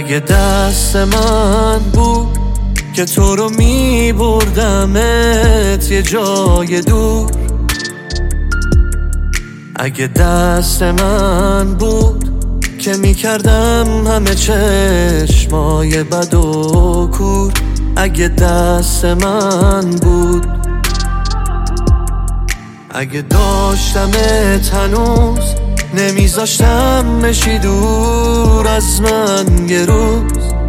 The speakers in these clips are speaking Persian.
اگه دست من بود که تو رو می بردمت یه جای دور، اگه دست من بود که می کردم همه چشمای بد و کور، اگه دست من بود، اگه داشتمت هنوز نمیذاشتم بشی دور از من یه روز،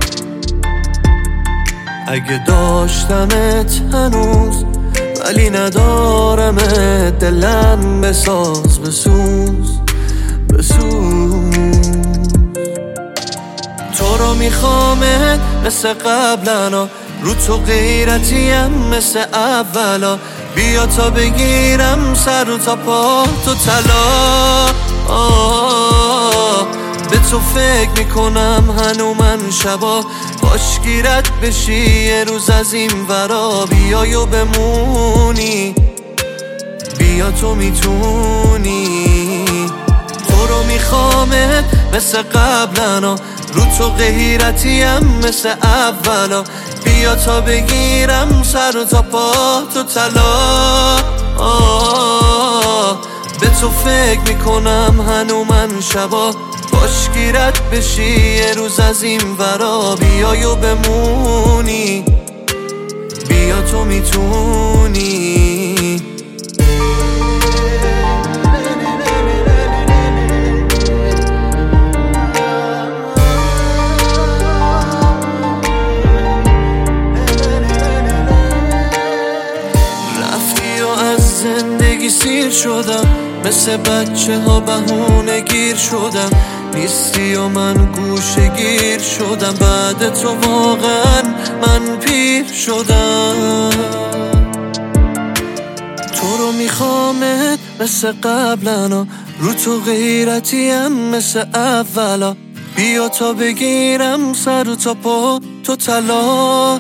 اگه داشتمت هنوز ولی ندارمت دلم بساز بسوز بسوز. تو رو میخوامت مثل قبلنا، رو تو غیرتیم مثل اولا، بیا تا بگیرم سر و تا پا تو طلا. به تو فکر میکنم هنو من شبا، باش گیرت بشی یه روز از این ورا، بیای و بمونی بیا تو میتونی. تو رو میخوامت مثل قبلنا، رو تو غیرتیم مثل اولا، بیا تا بگیرم سر و تا پا تو طلا. به تو فکر میکنم هنو من شبا، باش گیرت بشی یه روز از این ورا، بیای و بمونی بیا تو میتونی. زندگی سیر شدم، مثل بچه ها بهونه گیر شدم، نیستی و من گوشه گیر شدم، بعد تو واقعا من پیر شدم. تو رو میخوامت مثل قبلنا، رو تو غیرتیم مثل اولا، بیا تا بگیرم سر و تا پا تو طلا.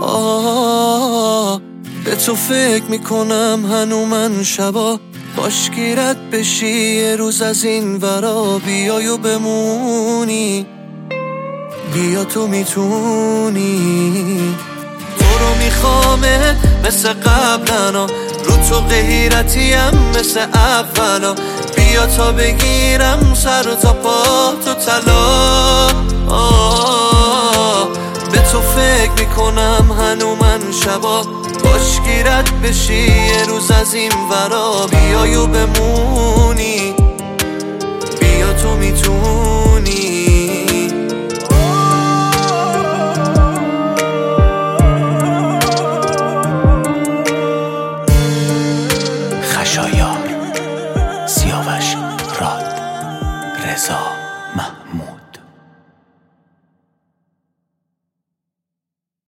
به تو فکر میکنم هنو من شبا، باش گیرت بشی یه روز از این ورا، بیای و بمونی بیا تو میتونی. تو رو میخوامت مثل قبلنا، رو تو غیرتیم مثل اولا، بیا تا بگیرم سر و تا پا تو طلا. به تو فکر میکنم هنو من شبا، باش گیرت بشی یه روز از این ورا، بیای و بمونی بیا تو میتونی. خشایار، سیاوش راد، رضا